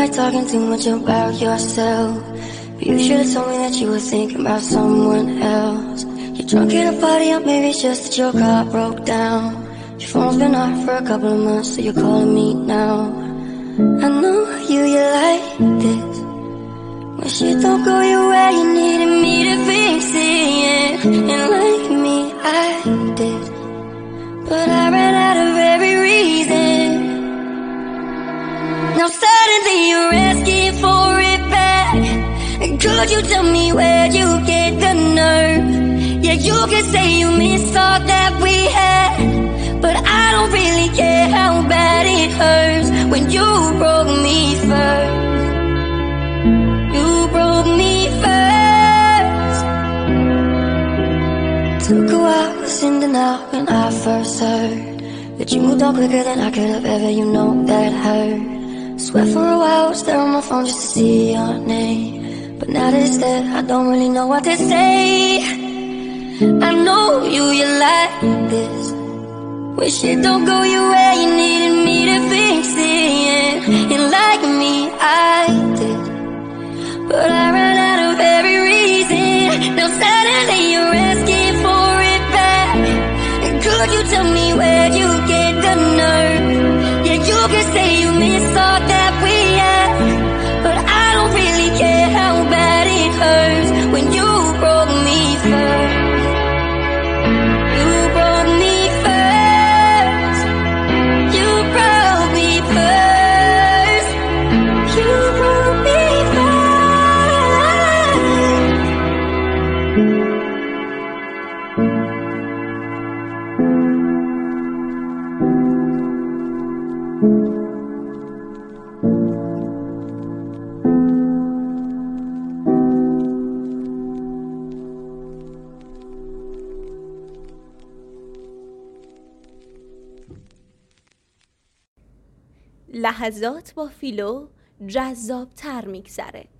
like talking too much about yourself, but you should've told me that you were thinking about someone else. You're drunk at a party, or maybe it's just that your car broke down. Your phone's been off for a couple of months, so you're calling me now. I know you like this. When shit don't go your way, you needed me to fix it, yeah. And like me, I did, but I ran out of every reason. Now suddenly you're asking for it back. Could you tell me where you get the nerve? Yeah, you can say you miss all that we had, but I don't really care how bad it hurts when you broke me first. You broke me first. Took a while listening out when I first heard that you moved on quicker than I could have ever, you know that hurt. Swear for a while I was there on my phone just to see your name, but now that it's there, I don't really know what to say. I know you like this. When shit don't go your way, you needed me to fix it, yeah. And like me, I did, but I ran out of every reason. Now suddenly you're asking for it back. And could you tell me where you get the nerve? Yeah, you can say you miss all that we had, but I don't really care how bad it hurts when you broke me first. You broke me first. You broke me first. You broke me لحظات با فیلو جذاب‌تر میگذره.